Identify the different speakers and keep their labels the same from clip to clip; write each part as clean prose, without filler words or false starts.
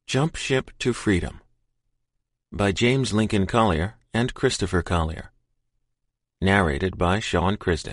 Speaker 1: Jump Ship to Freedom by James Lincoln Collier and Christopher Collier. Narrated by Sean Crisden.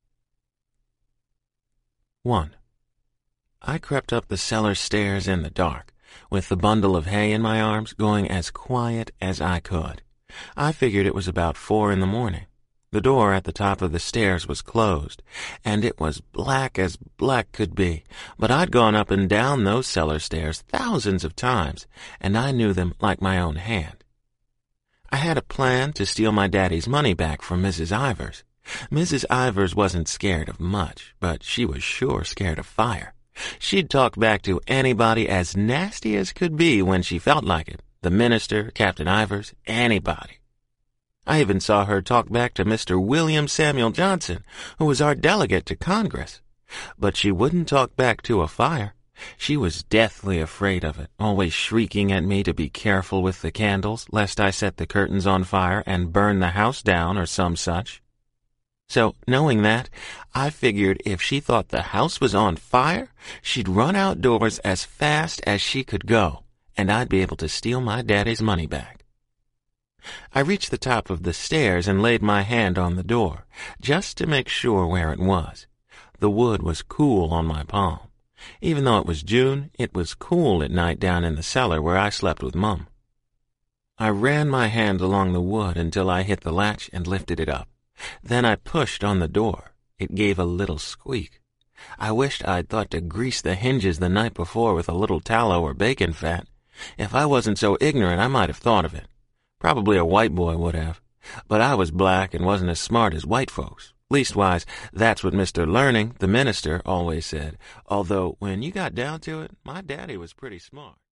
Speaker 1: 1. I crept up the cellar stairs in the dark, with the bundle of hay in my arms, going as quiet as I could. I figured it was about 4 in the morning. The door at the top of the stairs was closed, and it was black as black could be, but I'd gone up and down those cellar stairs thousands of times, and I knew them like my own hand. I had a plan to steal my daddy's money back from Mrs. Ivers. Mrs. Ivers wasn't scared of much, but she was sure scared of fire. She'd talk back to anybody as nasty as could be when she felt like it. The minister, Captain Ivers, anybody. I even saw her talk back to Mr. William Samuel Johnson, who was our delegate to Congress. But she wouldn't talk back to a fire. She was deathly afraid of it, always shrieking at me to be careful with the candles, lest I set the curtains on fire and burn the house down or some such. So, knowing that, I figured if she thought the house was on fire, she'd run outdoors as fast as she could go, and I'd be able to steal my daddy's money back. I reached the top of the stairs and laid my hand on the door, just to make sure where it was. The wood was cool on my palm. Even though it was June, it was cool at night down in the cellar where I slept with Mum. I ran my hand along the wood until I hit the latch and lifted it up. Then I pushed on the door. It gave a little squeak. I wished I'd thought to grease the hinges the night before with a little tallow or bacon fat. If I wasn't so ignorant, I might have thought of it. Probably a white boy would have. But I was black and wasn't as smart as white folks. Leastwise, that's what Mr. Learning, the minister, always said. Although, when you got down to it, my daddy was pretty smart.